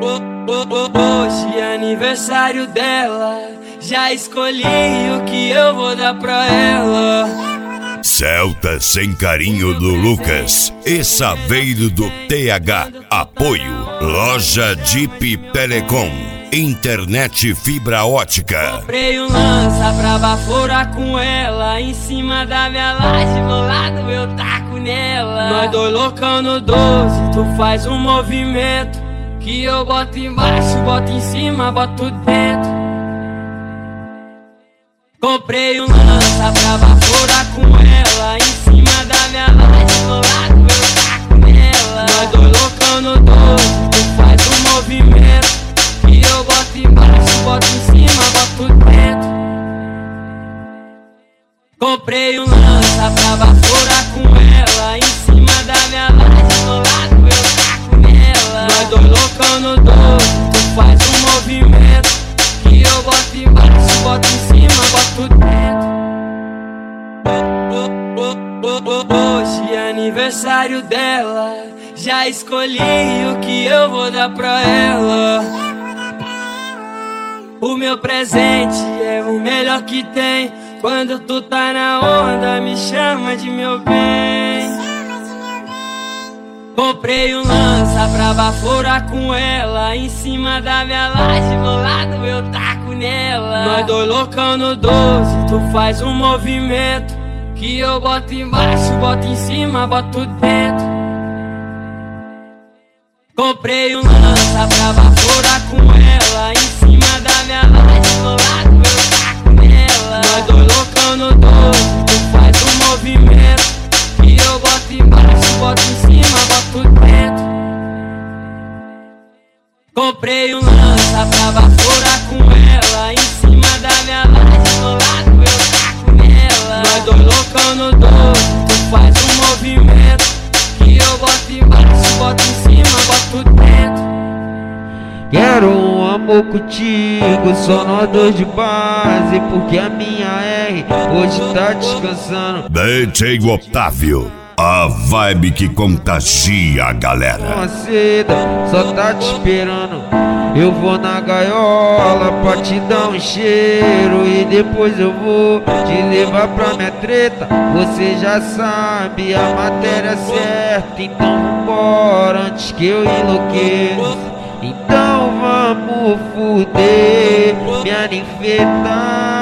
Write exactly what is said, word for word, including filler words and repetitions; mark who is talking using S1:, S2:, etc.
S1: Hoje é aniversário dela, já escolhi o que eu vou dar pra ela.
S2: Celta sem carinho do Lucas e Saveiro do T H. Apoio Loja Jeep Telecom, internet fibra ótica.
S1: Comprei um lança pra baforar com ela, em cima da minha laje, bolado eu taco nela. Nós dois loucão no doze, tu faz um movimento que eu boto embaixo, boto em cima, boto dentro. Comprei um lança pra baforar com ela, em cima da minha laje, bolado eu taco nela. Nós dois loucão no doze, tu faz um movimento que eu boto embaixo, boto em cima, boto dentro. Comprei um lança pra baforar com ela, em cima da minha laje, bolado eu taco nela. Nós dois loucão no doze, tu faz um movimento que eu boto embaixo, boto em cima, boto dentro. Hoje é aniversário dela, já escolhi o que eu vou dar pra ela. O meu presente é o melhor que tem. Quando tu tá na onda, me chama de meu bem. Comprei um lança pra baforar com ela, em cima da minha laje, bolado eu taco nela. Nós dois loucão no doze, tu faz um movimento que eu boto embaixo, boto em cima, boto dentro. Comprei um lança pra baforar com ela, em cima da minha laje, bolado eu taco nela. Nós dois loucão no doze, tu faz um movimento que eu boto embaixo, boto em cima, boto dentro. Comprei um lança pra baforar com ela, em cima da minha laje, bolado eu taco nela. Nós dois loucão no doze, tu faz um movimento que eu boto embaixo, boto em cima, boto dentro.
S3: Quero um amor contigo, só nós dois de base, porque a minha R hoje tá descansando.
S2: D J Otávio, a vibe que contagia a galera.
S3: Uma seda, só tá te esperando. Eu vou na gaiola pra te dar um cheiro, e depois eu vou te levar pra minha treta. Você já sabe a matéria certa, então vambora antes que eu enlouqueça. Então vamos fuder, minha ninfeta.